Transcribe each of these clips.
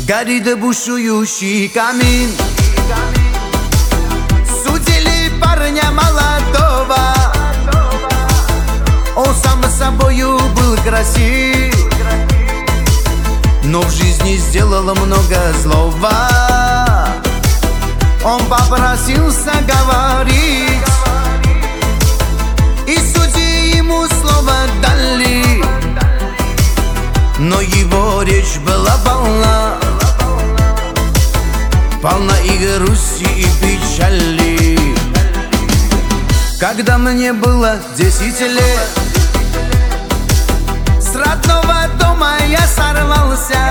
Горит бушующий камин. Судили парня молодого, он сам собою был красив, но в жизни сделал много злого. Он попросился говорить, и судьи ему слово дали, но его речь была полна и грусти, и печали. Когда мне было 10 лет, с родного дома я сорвался.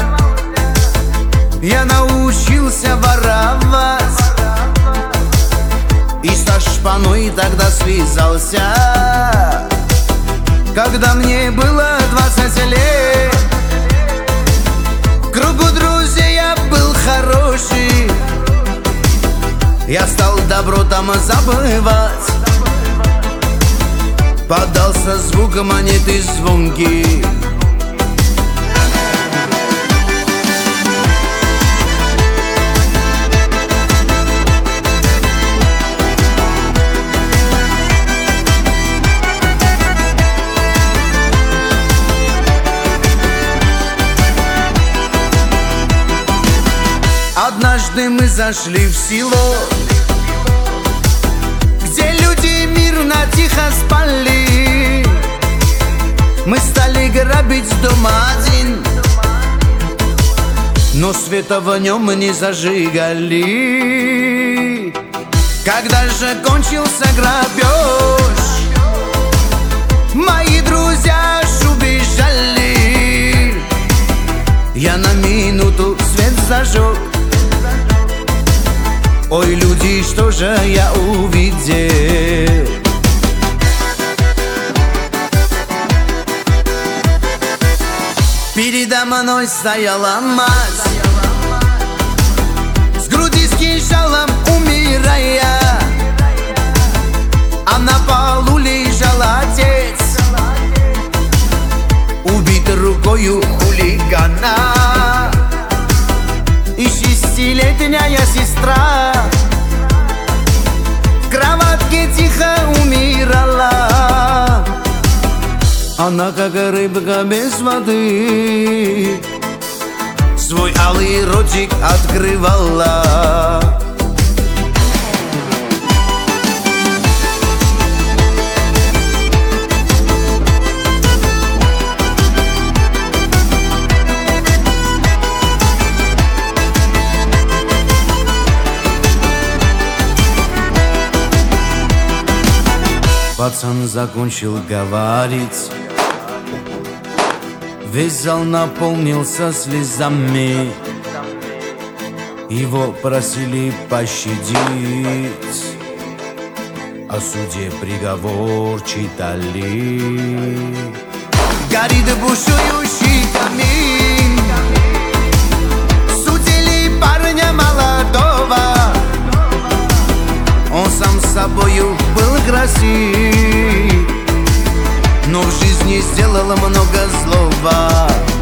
Я научился воровать, и со шпаной тогда связался. Когда мне было 20 лет, в кругу друзей я был хороший. Я стал добро там забывать, подался звук монеты звонкий. Однажды мы зашли в село, где люди мирно тихо спали. Мы стали грабить дом один, но света в нем не зажигали. Когда же кончился грабеж, мои друзья аж убежали. Я на минуту свет зажег. Ой, люди, что же я увидел? Передо мной стояла мать, с груди с кинжалом умирая, а на полу лежал отец, убит рукою хулигана. И 6-летняя сестра в кроватке тихо умирала. Она, как рыбка без воды, свой алый ротик открывала. Пацан закончил говорить, весь зал наполнился слезами. Его просили пощадить, о суде приговор читали. Горит бушующий камин, судили парня молодого, он сам собою был красив, но в жизни сделал много злого.